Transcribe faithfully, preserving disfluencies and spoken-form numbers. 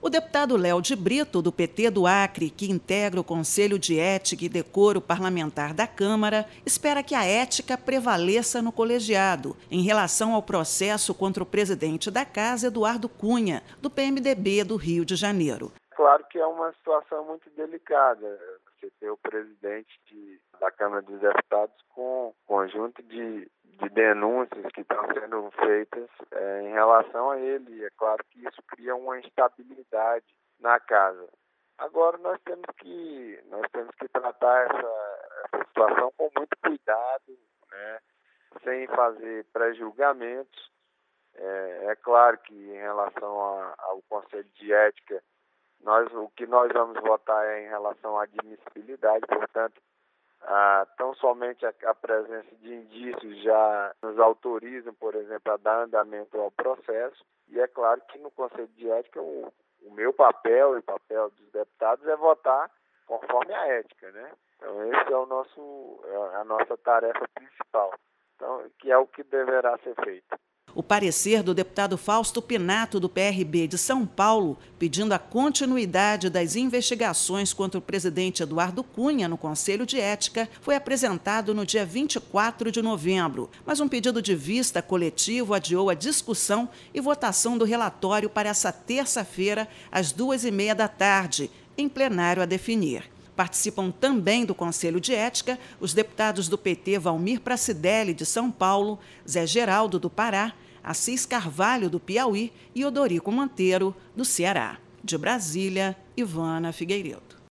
O deputado Léo de Brito, do P T do Acre, que integra o Conselho de Ética e Decoro Parlamentar da Câmara, espera que a ética prevaleça no colegiado em relação ao processo contra o presidente da Casa, Eduardo Cunha, do P M D B do Rio de Janeiro. Claro que é uma situação muito delicada você ter o presidente de, da Câmara dos Deputados com um conjunto de, de denúncias que estão sendo feitas é, em relação a ele. É claro que isso cria uma instabilidade na casa. Agora nós temos que, nós temos que tratar essa, essa situação com muito cuidado, né, sem fazer pré-julgamentos. É, é claro que em relação a, ao Conselho de Ética, Nós, o que nós vamos votar é em relação à admissibilidade, portanto, ah, tão somente a, a presença de indícios já nos autorizam, por exemplo, a dar andamento ao processo. E é claro que no Conselho de Ética o, o meu papel e o papel dos deputados é votar conforme a ética, né? Então, esse é o nosso, é a nossa tarefa principal, então, que é o que deverá ser feito. O parecer do deputado Fausto Pinato, do P R B de São Paulo, pedindo a continuidade das investigações contra o presidente Eduardo Cunha no Conselho de Ética, foi apresentado no dia vinte e quatro de novembro, mas um pedido de vista coletivo adiou a discussão e votação do relatório para essa terça-feira, às duas e meia da tarde, em plenário a definir. Participam também do Conselho de Ética os deputados do P T Valmir Pracidelli, de São Paulo, Zé Geraldo, do Pará, Assis Carvalho, do Piauí e Odorico Monteiro, do Ceará. De Brasília, Ivana Figueiredo.